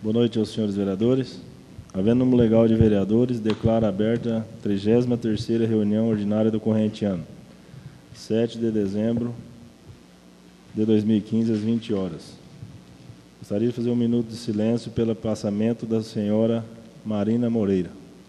Boa noite aos senhores vereadores. Havendo número legal de vereadores, declaro aberta a 33ª reunião ordinária do corrente ano, 7 de dezembro de 2015, às 20 horas. Gostaria de fazer um minuto de silêncio pelo passamento da senhora Marina Moreira.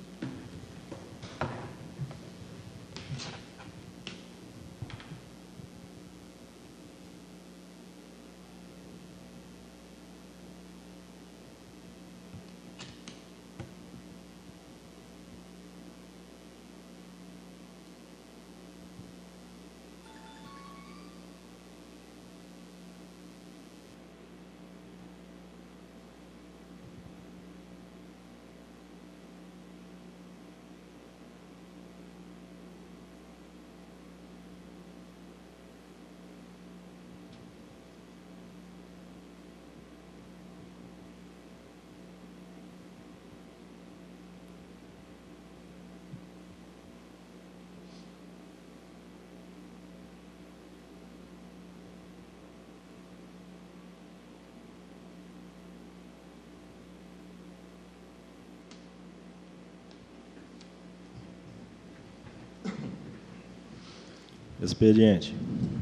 Expediente.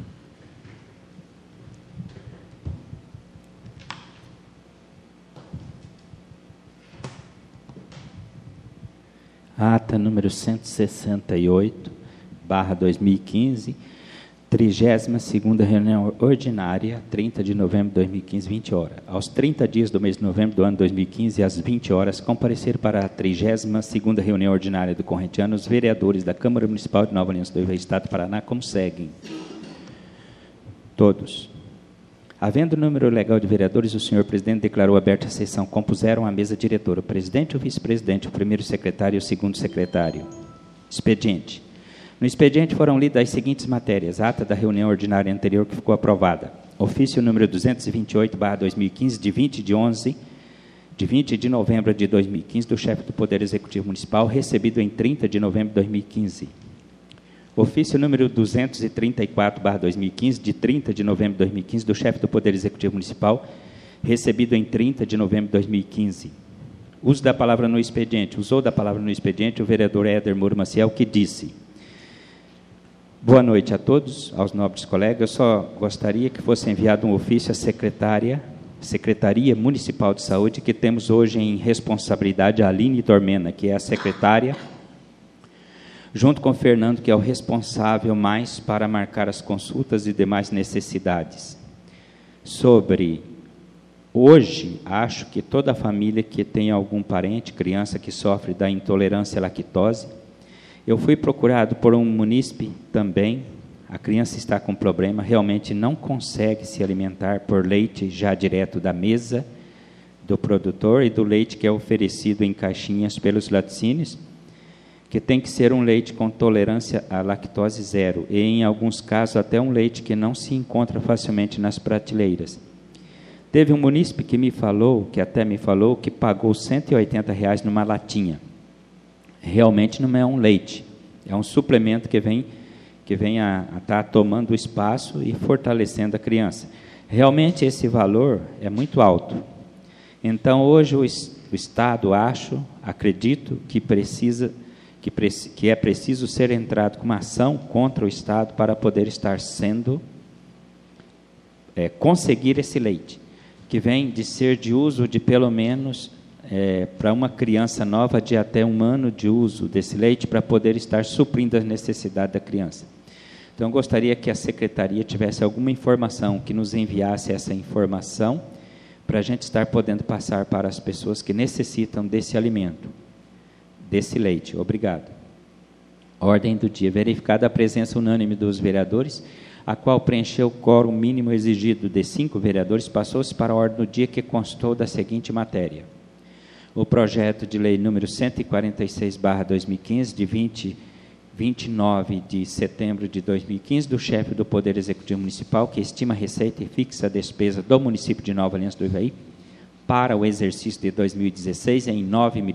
Ata número 168/2015, 32ª reunião ordinária, 30 de novembro de 2015, 20 horas. Aos 30 dias do mês de novembro do ano 2015, às 20 horas, compareceram para a 32ª reunião ordinária do corrente ano os vereadores da Câmara Municipal de Nova Aliança do Ivaí, Estado do Paraná, como seguem. Todos. Havendo número legal de vereadores, o senhor presidente declarou aberta a sessão. Compuseram a mesa diretora, o presidente, o vice-presidente, o primeiro secretário e o segundo secretário. Expediente. No expediente foram lidas as seguintes matérias. Ata da reunião ordinária anterior que ficou aprovada. Ofício número 228/2015, de 20 de novembro de 2015, do chefe do Poder Executivo Municipal, recebido em 30 de novembro de 2015. Ofício número 234/2015, de 30 de novembro de 2015, do chefe do Poder Executivo Municipal, recebido em 30 de novembro de 2015. Uso da palavra no expediente. Usou da palavra no expediente o vereador Éder Moura Maciel, que disse: boa noite a todos, aos nobres colegas. Eu só gostaria que fosse enviado um ofício à Secretaria Municipal de Saúde, que temos hoje em responsabilidade a Aline Dormena, que é a secretária, junto com o Fernando, que é o responsável mais para marcar as consultas e demais necessidades. Sobre hoje, acho que toda família que tem algum parente, criança que sofre da intolerância à lactose, eu fui procurado por um munícipe também, a criança está com problema, realmente não consegue se alimentar por leite já direto da mesa do produtor e do leite que é oferecido em caixinhas pelos laticínios, que tem que ser um leite com tolerância à lactose zero, e em alguns casos até um leite que não se encontra facilmente nas prateleiras. Teve um munícipe que até me falou, que pagou R$180 numa latinha. Realmente não é um leite, é um suplemento que vem a estar tomando espaço e fortalecendo a criança. Realmente esse valor é muito alto. Então hoje o Estado, acredito que é preciso ser entrado com uma ação contra o Estado para poder estar conseguir esse leite, que vem de ser de uso de pelo menos para uma criança nova de até 1 ano de uso desse leite, para poder estar suprindo as necessidades da criança. Então, gostaria que a secretaria tivesse alguma informação, que nos enviasse essa informação, para a gente estar podendo passar para as pessoas que necessitam desse alimento, desse leite. Obrigado. Ordem do dia. Verificada a presença unânime dos vereadores, a qual preencheu o quórum mínimo exigido de 5 vereadores, passou-se para a ordem do dia, que constou da seguinte matéria. O projeto de lei número 146/2015, de 29 de setembro de 2015, do chefe do Poder Executivo Municipal, que estima a receita e fixa a despesa do município de Nova Aliança do Ivaí para o exercício de 2016 em R$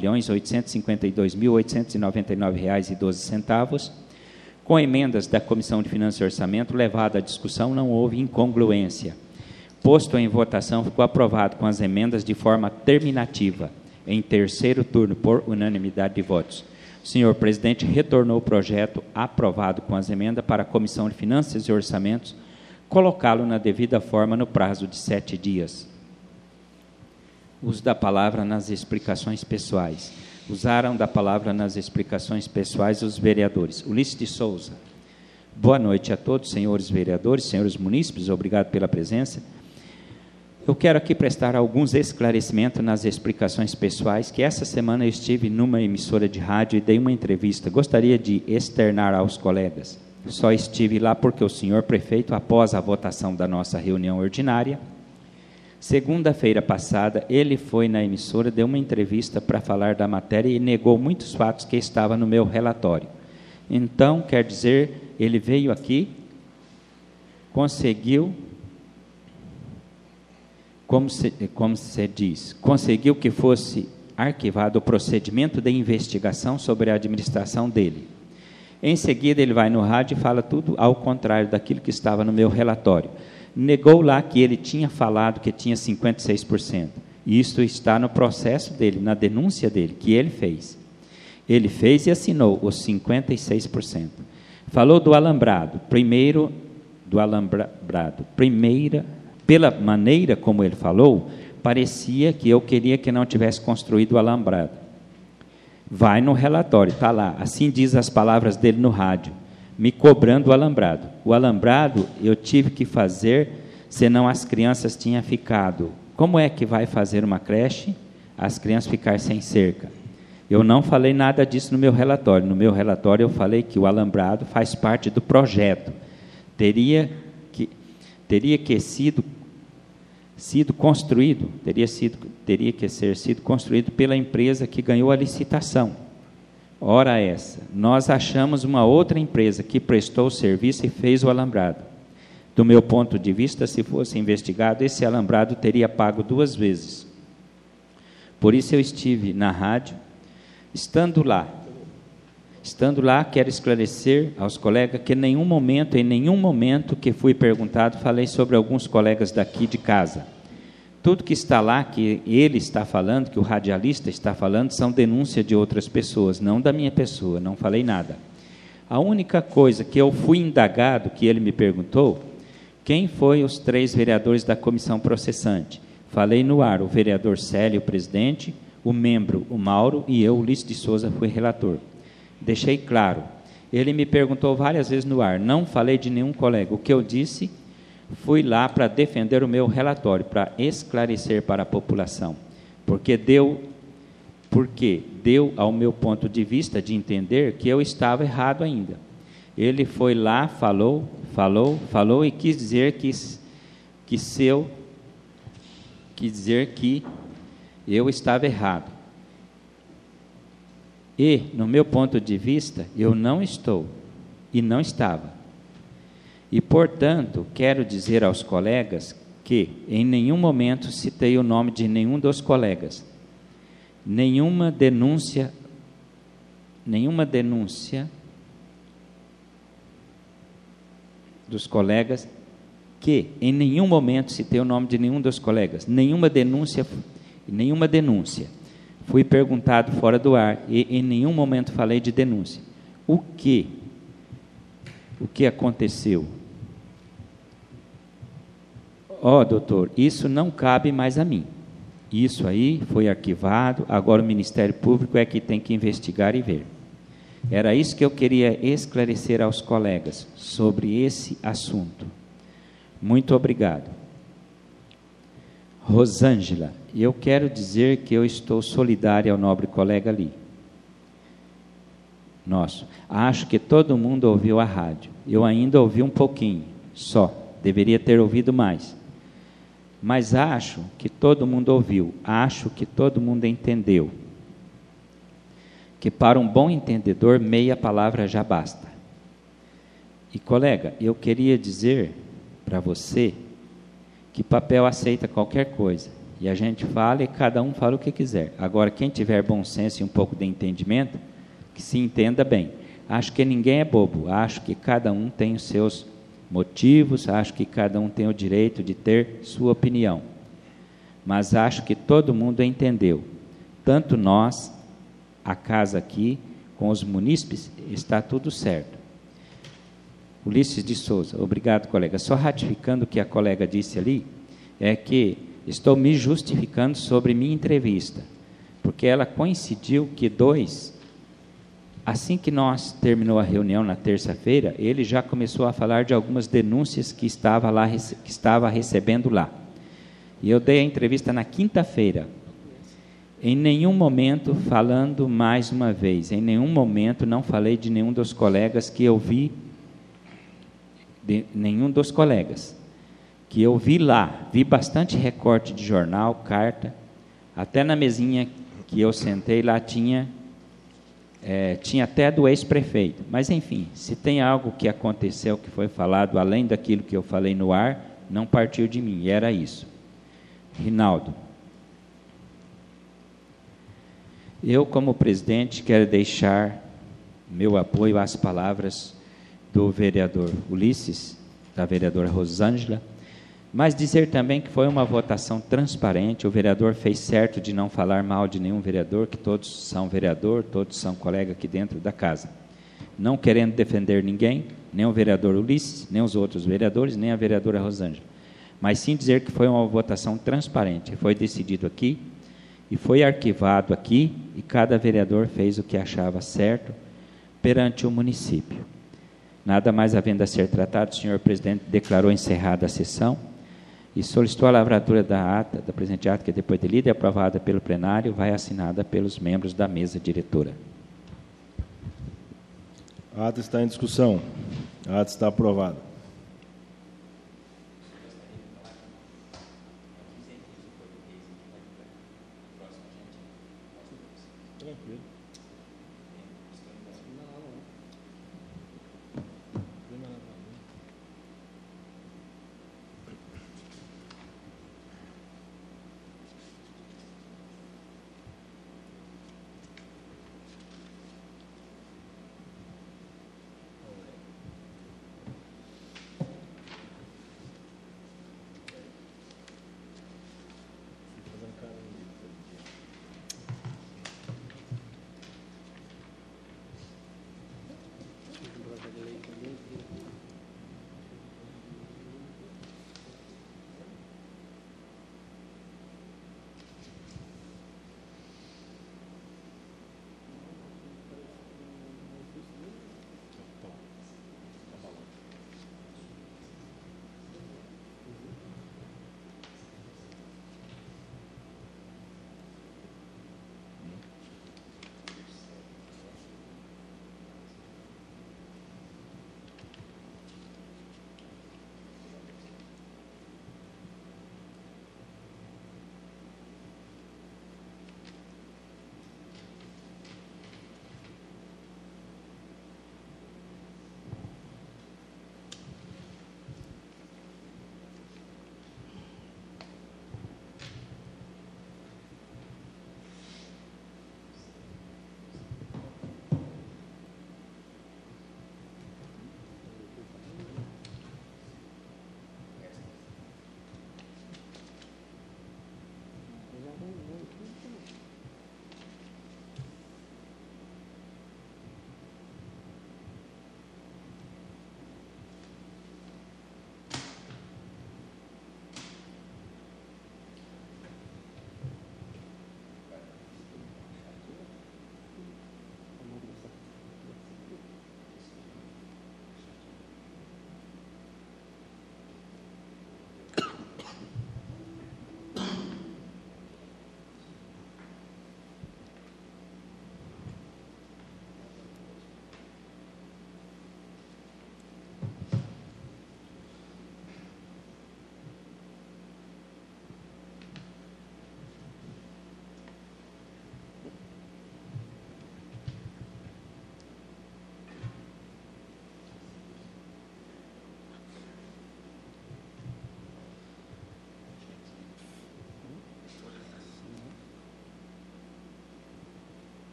9.852.899,12. Com emendas da Comissão de Finanças e Orçamento, levada à discussão, não houve incongruência. Posto em votação, ficou aprovado com as emendas de forma terminativa, em terceiro turno, por unanimidade de votos. O senhor presidente retornou o projeto aprovado com as emendas para a Comissão de Finanças e Orçamentos, colocá-lo na devida forma no prazo de 7 dias. Uso da palavra nas explicações pessoais. Usaram da palavra nas explicações pessoais os vereadores. Ulisses de Souza. Boa noite a todos, senhores vereadores, senhores munícipes, obrigado pela presença. Eu quero aqui prestar alguns esclarecimentos nas explicações pessoais, que essa semana eu estive numa emissora de rádio e dei uma entrevista. Gostaria de externar aos colegas. Só estive lá porque o senhor prefeito, após a votação da nossa reunião ordinária, segunda-feira passada, ele foi na emissora, deu uma entrevista para falar da matéria e negou muitos fatos que estavam no meu relatório. Então, quer dizer, ele veio aqui, conseguiu, como se diz, conseguiu que fosse arquivado o procedimento de investigação sobre a administração dele. Em seguida, ele vai no rádio e fala tudo ao contrário daquilo que estava no meu relatório. Negou lá que ele tinha falado que tinha 56%. E isso está no processo dele, na denúncia dele, que ele fez. Ele fez e assinou os 56%. Falou do alambrado. Pela maneira como ele falou, parecia que eu queria que não tivesse construído o alambrado. Vai no relatório, está lá, assim diz as palavras dele no rádio, me cobrando o alambrado. O alambrado eu tive que fazer, senão as crianças tinham ficado. Como é que vai fazer uma creche, as crianças ficarem sem cerca? Eu não falei nada disso no meu relatório. No meu relatório eu falei que o alambrado faz parte do projeto. Teria que ser sido construído pela empresa que ganhou a licitação. Ora essa, nós achamos uma outra empresa que prestou o serviço e fez o alambrado. Do meu ponto de vista, se fosse investigado, esse alambrado teria pago 2 vezes. Por isso eu estive na rádio, estando lá, quero esclarecer aos colegas que em nenhum momento que fui perguntado, falei sobre alguns colegas daqui de casa. Tudo que está lá, que ele está falando, que o radialista está falando, são denúncias de outras pessoas, não da minha pessoa, não falei nada. A única coisa que eu fui indagado, que ele me perguntou, quem foi os 3 vereadores da comissão processante? Falei no ar, o vereador Célio, presidente, o membro, o Mauro, e eu, Ulisses de Souza, fui relator. Deixei claro. Ele me perguntou várias vezes no ar, não falei de nenhum colega. O que eu disse, fui lá para defender o meu relatório, para esclarecer para a população. Porque deu, ao meu ponto de vista, de entender que eu estava errado ainda. Ele foi lá, falou e quis dizer que eu estava errado. E, no meu ponto de vista, eu não estou e não estava. E, portanto, quero dizer aos colegas que em nenhum momento citei o nome de nenhum dos colegas. Nenhuma denúncia dos colegas, que em nenhum momento citei o nome de nenhum dos colegas. Nenhuma denúncia. Fui perguntado fora do ar e em nenhum momento falei de denúncia. O que aconteceu? Doutor, isso não cabe mais a mim. Isso aí foi arquivado, agora o Ministério Público é que tem que investigar e ver. Era isso que eu queria esclarecer aos colegas sobre esse assunto. Muito obrigado. Rosângela, eu quero dizer que eu estou solidária ao nobre colega ali. Acho que todo mundo ouviu a rádio. Eu ainda ouvi um pouquinho, só. Deveria ter ouvido mais. Mas acho que todo mundo ouviu. Acho que todo mundo entendeu. Que para um bom entendedor, meia palavra já basta. E, colega, eu queria dizer para você que papel aceita qualquer coisa. E a gente fala e cada um fala o que quiser. Agora, quem tiver bom senso e um pouco de entendimento, que se entenda bem. Acho que ninguém é bobo. Acho que cada um tem os seus motivos, acho que cada um tem o direito de ter sua opinião. Mas acho que todo mundo entendeu. Tanto nós, a casa aqui, com os munícipes, está tudo certo. Ulisses de Souza, obrigado, colega. Só ratificando o que a colega disse ali, é que estou me justificando sobre minha entrevista, porque ela coincidiu que assim que nós terminou a reunião na terça-feira, ele já começou a falar de algumas denúncias que estava recebendo lá. E eu dei a entrevista na quinta-feira. Em nenhum momento, falando mais uma vez, em nenhum momento não falei de nenhum dos colegas que eu vi, lá, vi bastante recorte de jornal, carta, até na mesinha que eu sentei lá tinha até do ex-prefeito. Mas, enfim, se tem algo que aconteceu, que foi falado, além daquilo que eu falei no ar, não partiu de mim, e era isso. Rinaldo. Eu, como presidente, quero deixar meu apoio às palavras do vereador Ulisses, da vereadora Rosângela, mas dizer também que foi uma votação transparente. O vereador fez certo de não falar mal de nenhum vereador, que todos são vereador, todos são colega aqui dentro da casa. Não querendo defender ninguém, nem o vereador Ulisses, nem os outros vereadores, nem a vereadora Rosângela, mas sim dizer que foi uma votação transparente, foi decidido aqui, e foi arquivado aqui, e cada vereador fez o que achava certo perante o município. Nada mais havendo a ser tratado, o senhor presidente declarou encerrada a sessão e solicitou a lavratura da ata, da presente ata, que depois de lida e aprovada pelo plenário, vai assinada pelos membros da mesa diretora. A ata está em discussão. A ata está aprovada.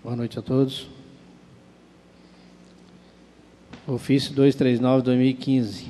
Boa noite a todos. Ofício 239/2015,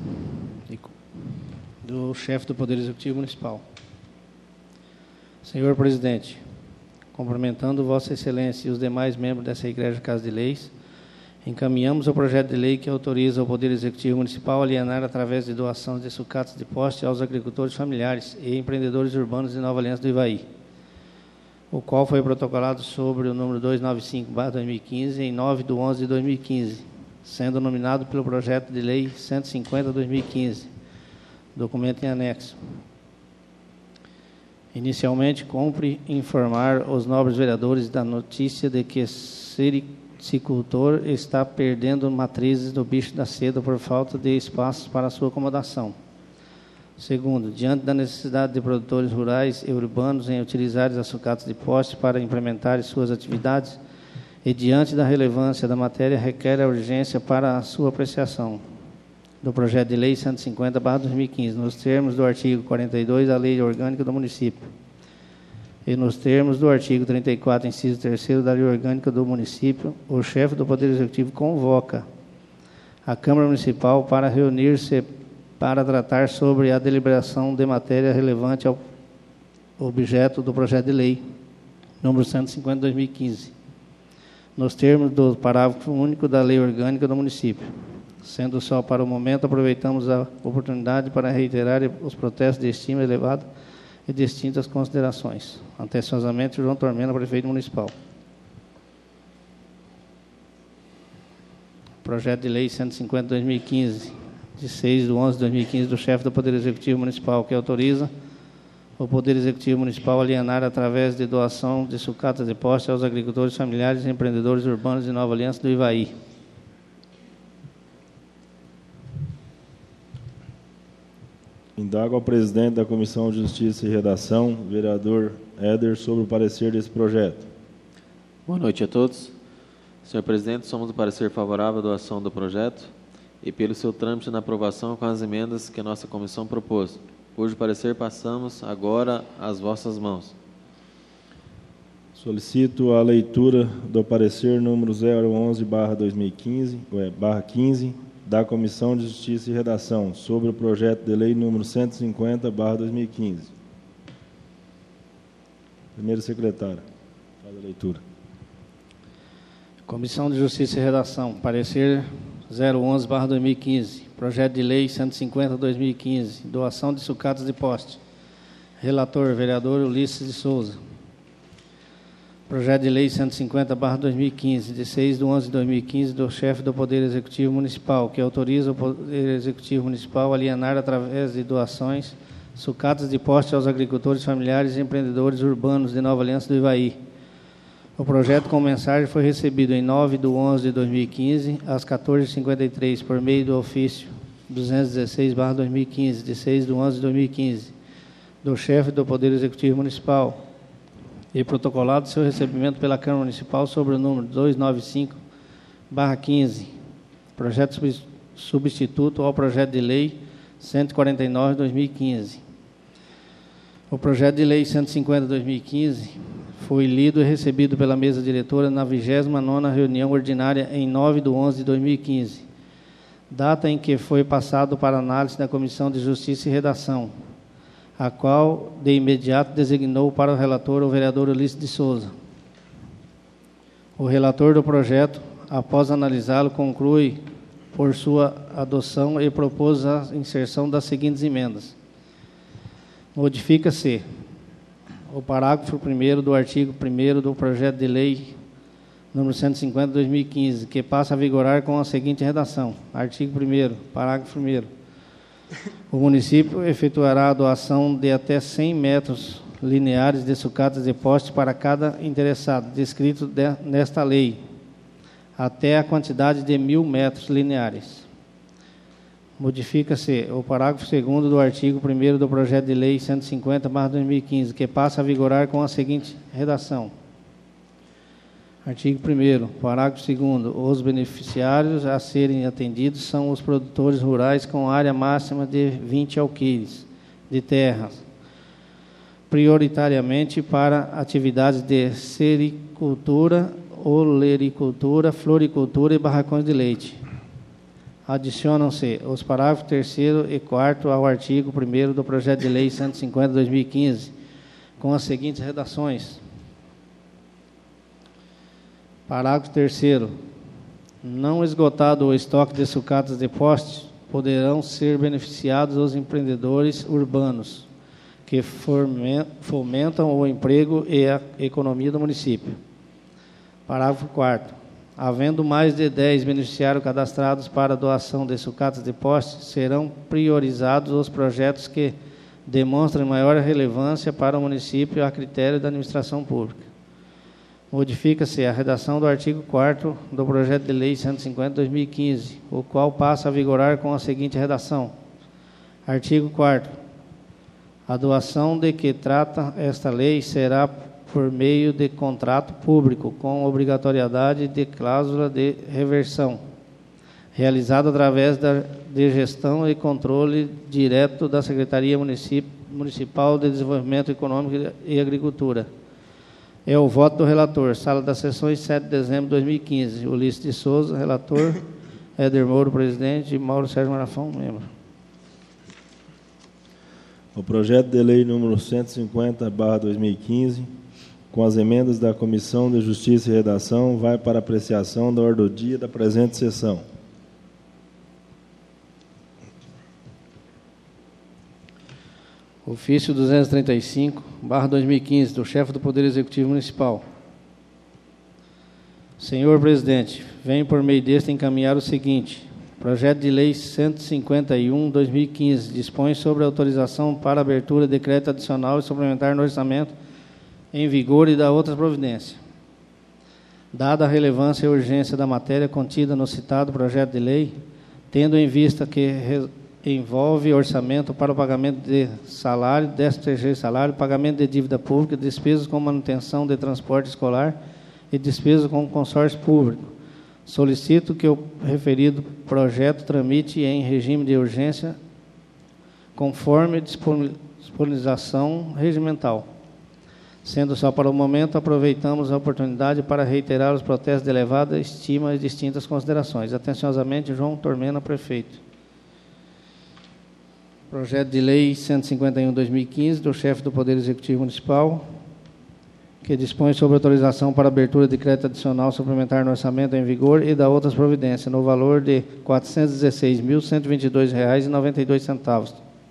do chefe do Poder Executivo Municipal. Senhor Presidente, cumprimentando Vossa Excelência e os demais membros dessa Igreja Casa de Leis, encaminhamos o projeto de lei que autoriza o Poder Executivo Municipal a alienar, através de doação de sucatas de poste, aos agricultores familiares e empreendedores urbanos de Nova Aliança do Ivaí, o qual foi protocolado sobre o número 295/2015, em 9/11/2015, sendo nominado pelo projeto de lei 150/2015, documento em anexo. Inicialmente, cumpre informar os nobres vereadores da notícia de que sericultor está perdendo matrizes do bicho da seda por falta de espaços para sua acomodação. Segundo, diante da necessidade de produtores rurais e urbanos em utilizarem as sucatas de poste para implementar suas atividades, e diante da relevância da matéria, requer a urgência para a sua apreciação do projeto de lei 150/2015, nos termos do artigo 42 da Lei Orgânica do Município e nos termos do artigo 34, inciso 3º da Lei Orgânica do Município, o chefe do Poder Executivo convoca a Câmara Municipal para reunir-se para tratar sobre a deliberação de matéria relevante ao objeto do projeto de lei número 150/2015, nos termos do parágrafo único da Lei Orgânica do Município. Sendo só para o momento, aproveitamos a oportunidade para reiterar os protestos de estima elevada e distintas considerações. Atenciosamente, João Tormena, prefeito municipal. Projeto de lei 150/2015, de 6/11/2015, do chefe do Poder Executivo Municipal, que autoriza o Poder Executivo Municipal a alienar, através de doação de sucatas de poste, aos agricultores familiares e empreendedores urbanos de Nova Aliança do Ivaí. Indago ao presidente da Comissão de Justiça e Redação, vereador Éder, sobre o parecer desse projeto. Boa noite a todos. Senhor presidente, somos do parecer favorável à doação do projeto e pelo seu trâmite na aprovação com as emendas que a nossa comissão propôs. Cujo parecer passamos agora às vossas mãos. Solicito a leitura do parecer número 011/2015, da Comissão de Justiça e Redação, sobre o projeto de lei número 150/2015. Primeira secretária, faz a leitura. Comissão de Justiça e Redação, parecer 011/2015, projeto de lei 150/2015, doação de sucatas de poste. Relator, vereador Ulisses de Souza. Projeto de lei 150/2015, de 6/11/2015, do chefe do Poder Executivo Municipal, que autoriza o Poder Executivo Municipal a alienar, através de doações, sucatas de poste aos agricultores familiares e empreendedores urbanos de Nova Aliança do Ivaí. O projeto com mensagem foi recebido em 9/11/2015, às 14h53, por meio do ofício 216/2015, de 6/11/2015, do chefe do Poder Executivo Municipal, e protocolado seu recebimento pela Câmara Municipal sobre o número 295/15, projeto substituto ao projeto de lei 149/2015. O projeto de lei 150/2015 foi lido e recebido pela mesa diretora na 29ª reunião ordinária em 9/11/2015, data em que foi passado para análise da Comissão de Justiça e Redação, a qual de imediato designou para o relator o vereador Ulisses de Souza. O relator do projeto, após analisá-lo, conclui por sua adoção e propôs a inserção das seguintes emendas. Modifica-se o parágrafo 1º do artigo 1º do projeto de lei número 150/2015, que passa a vigorar com a seguinte redação. Artigo 1º, parágrafo 1º. O município efetuará a doação de até 100 metros lineares de sucatas de poste para cada interessado, descrito nesta lei, até a quantidade de 1.000 metros lineares. Modifica-se o parágrafo 2º do artigo 1º do projeto de lei 150/2015, que passa a vigorar com a seguinte redação. Artigo 1º, parágrafo 2º. Os beneficiários a serem atendidos são os produtores rurais com área máxima de 20 alqueires de terras, prioritariamente para atividades de sericultura olericultura, floricultura e barracões de leite. Adicionam-se os parágrafos 3º e 4º ao artigo 1º do projeto de lei 150/2015, com as seguintes redações. Parágrafo 3º. Não esgotado o estoque de sucatas de postes, poderão ser beneficiados os empreendedores urbanos que fomentam o emprego e a economia do município. Parágrafo 4º. Havendo mais de 10 beneficiários cadastrados para a doação de sucatas de postes, serão priorizados os projetos que demonstrem maior relevância para o município a critério da administração pública. Modifica-se a redação do artigo 4º do projeto de lei 150/2015, o qual passa a vigorar com a seguinte redação. Artigo 4º. A doação de que trata esta lei será por meio de contrato público, com obrigatoriedade de cláusula de reversão, realizado através de gestão e controle direto da Secretaria Municipal de Desenvolvimento Econômico e Agricultura. É o voto do relator. Sala das Sessões, 7 de dezembro de 2015. Ulisses de Souza, relator. Éder Mouro, presidente. E Mauro Sérgio Marafão, membro. O projeto de lei número 150/2015, com as emendas da Comissão de Justiça e Redação, vai para apreciação da ordem do dia da presente sessão. Ofício 235/2015, do chefe do Poder Executivo Municipal. Senhor presidente, venho por meio deste encaminhar o seguinte. Projeto de lei 151/2015 dispõe sobre a autorização para abertura de crédito adicional e suplementar no orçamento em vigor e da outras providências. Dada a relevância e urgência da matéria contida no citado projeto de lei, tendo em vista que envolve orçamento para o pagamento de salário, 13º salário, pagamento de dívida pública, despesas com manutenção de transporte escolar e despesas com consórcio público. Solicito que o referido projeto tramite em regime de urgência, conforme disponibilização regimental. Sendo só para o momento, aproveitamos a oportunidade para reiterar os protestos de elevada estima e distintas considerações. Atenciosamente, João Tormena, prefeito. Projeto de lei 151/2015, do chefe do Poder Executivo Municipal, que dispõe sobre autorização para abertura de crédito adicional suplementar no orçamento em vigor e da outras providências, no valor de R$ 416.122,92.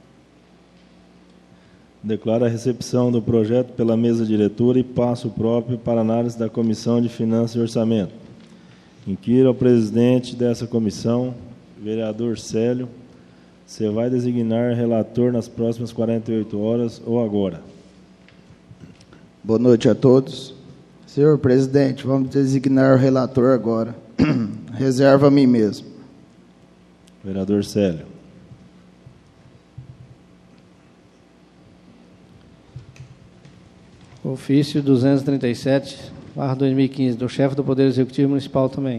Declaro a recepção do projeto pela mesa diretora e passo próprio para análise da Comissão de Finanças e Orçamento. Inquiro ao presidente dessa comissão, vereador Célio, se vai designar relator nas próximas 48 horas ou agora. Boa noite a todos. Senhor presidente, vamos designar o relator agora. Reserva a mim mesmo. Vereador Célio. Ofício 237/2015, do chefe do Poder Executivo Municipal também.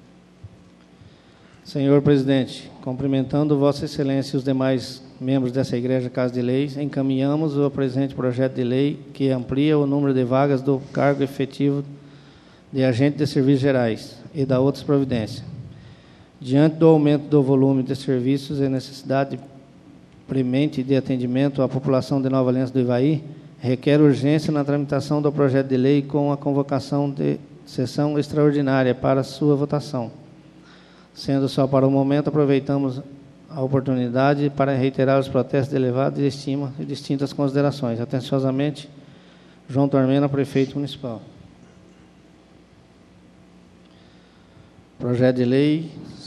Senhor presidente, cumprimentando Vossa Excelência e os demais membros dessa Igreja Casa de Leis, encaminhamos o presente projeto de lei que amplia o número de vagas do cargo efetivo de agente de serviços gerais e da outras providências. Diante do aumento do volume de serviços e necessidade premente de atendimento à população de Nova Aliança do Ivaí, requer urgência na tramitação do projeto de lei com a convocação de sessão extraordinária para sua votação. Sendo só para o momento, aproveitamos a oportunidade para reiterar os protestos de elevada estima e distintas considerações. Atenciosamente, João Tormena, prefeito municipal. Projeto de lei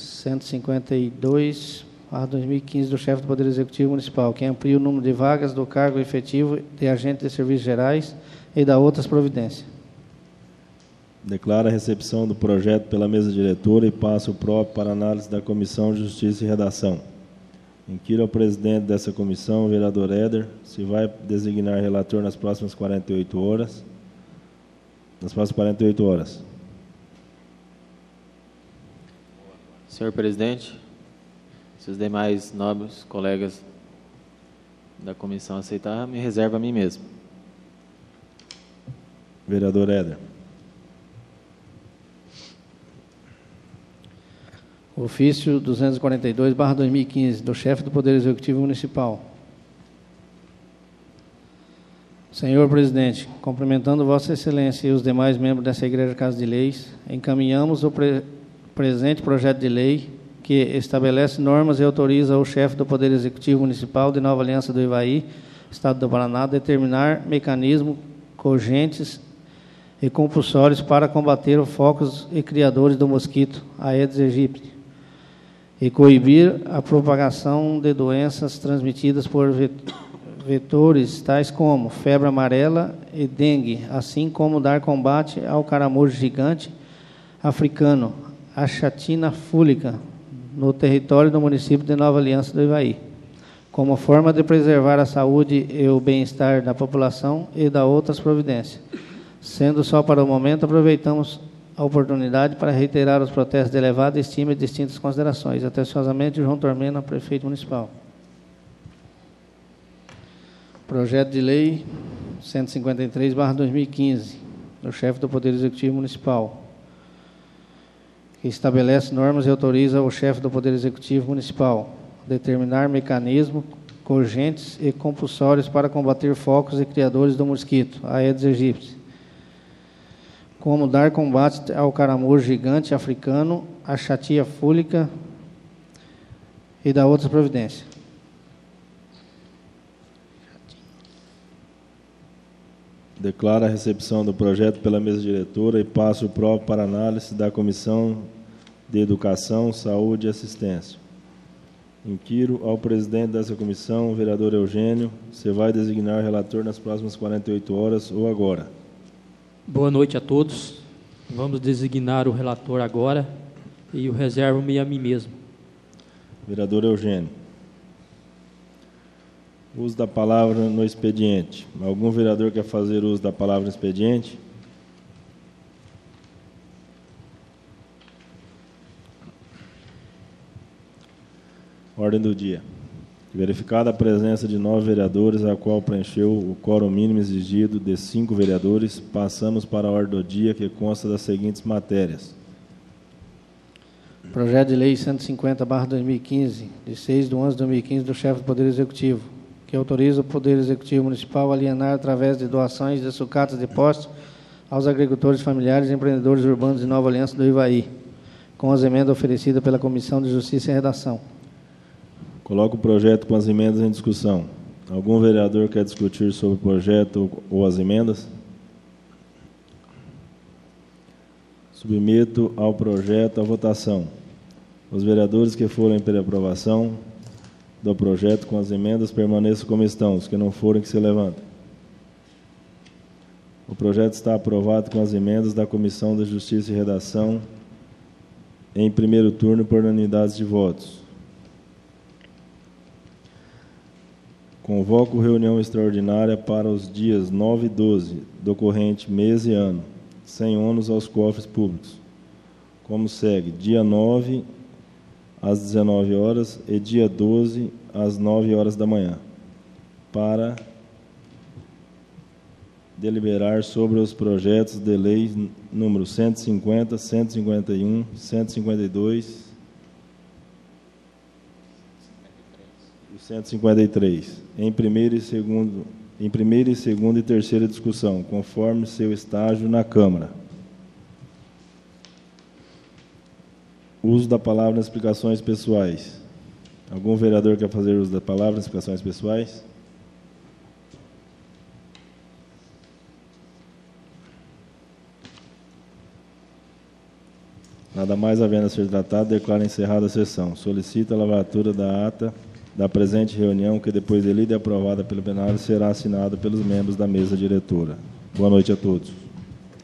152/2015 do chefe do Poder Executivo Municipal, que amplia o número de vagas do cargo efetivo de agente de serviços gerais e da outras providências. Declaro a recepção do projeto pela mesa diretora e passo o próprio para análise da Comissão de Justiça e Redação. Inquiro ao presidente dessa comissão, o vereador Éder, se vai designar relator nas próximas 48 horas. Nas próximas 48 horas. Senhor presidente, se os demais nobres colegas da comissão aceitar, me reserva a mim mesmo. Vereador Éder. Ofício 242/2015, do chefe do Poder Executivo Municipal. Senhor Presidente, cumprimentando Vossa Excelência e os demais membros dessa Igreja Casa de Leis, encaminhamos o presente projeto de lei que estabelece normas e autoriza o chefe do Poder Executivo Municipal de Nova Aliança do Ivaí, Estado do Paraná, a determinar mecanismos cogentes e compulsórios para combater os focos e criadores do mosquito Aedes aegypti e coibir a propagação de doenças transmitidas por vetores tais como febre amarela e dengue, assim como dar combate ao caramujo gigante africano, a chatina fúlica, no território do município de Nova Aliança do Ivaí, como forma de preservar a saúde e o bem-estar da população e da outras providências. Sendo só para o momento, aproveitamos a oportunidade para reiterar os protestos de elevada estima e distintas considerações. Atenciosamente, João Tormena, prefeito municipal. Projeto de Lei 153/2015, do chefe do Poder Executivo Municipal, que estabelece normas e autoriza o chefe do Poder Executivo Municipal a determinar mecanismos cogentes e compulsórios para combater focos e criadores do mosquito Aedes aegypti, como dar combate ao caramujo gigante africano, a chatina fúlica e da outras providências. Declaro a recepção do projeto pela mesa diretora e passo o próprio para análise da Comissão de Educação, Saúde e Assistência. Inquiro ao presidente dessa comissão, o vereador Eugênio, se vai designar o relator nas próximas 48 horas ou agora. Boa noite a todos. Vamos designar o relator agora e o reservo-me a mim mesmo. Vereador Eugênio. Uso da palavra no expediente. Algum vereador quer fazer uso da palavra no expediente? Ordem do dia. Verificada a presença de 9 vereadores, a qual preencheu o quórum mínimo exigido de 5 vereadores, passamos para a ordem do dia, que consta das seguintes matérias. Projeto de Lei 150/2015, de 6/11/2015, do chefe do Poder Executivo, que autoriza o Poder Executivo Municipal a alienar, através de doações de sucatas de postos, aos agricultores familiares e empreendedores urbanos de Nova Aliança do Ivaí, com as emendas oferecidas pela Comissão de Justiça e Redação. Coloco o projeto com as emendas em discussão. Algum vereador quer discutir sobre o projeto ou as emendas? Submeto ao projeto a votação. Os vereadores que forem pela aprovação do projeto com as emendas permaneçam como estão. Os que não forem, que se levantem. O projeto está aprovado com as emendas da Comissão de Justiça e Redação em primeiro turno por unanimidade de votos. Convoco reunião extraordinária para os dias 9 e 12 do corrente mês e ano, sem ônus aos cofres públicos, como segue: dia 9 às 19 horas e dia 12 às 9 horas da manhã, para deliberar sobre os projetos de lei número 150, 151, 152 e 153, em primeira e segunda e terceira discussão, conforme seu estágio na Câmara. Uso da palavra nas explicações pessoais. Algum vereador quer fazer uso da palavra nas explicações pessoais? Nada mais havendo a ser tratado, declaro encerrada a sessão. Solicito a lavratura da ata da presente reunião, que depois de lida e aprovada pelo plenário, será assinada pelos membros da mesa diretora. Boa noite a todos.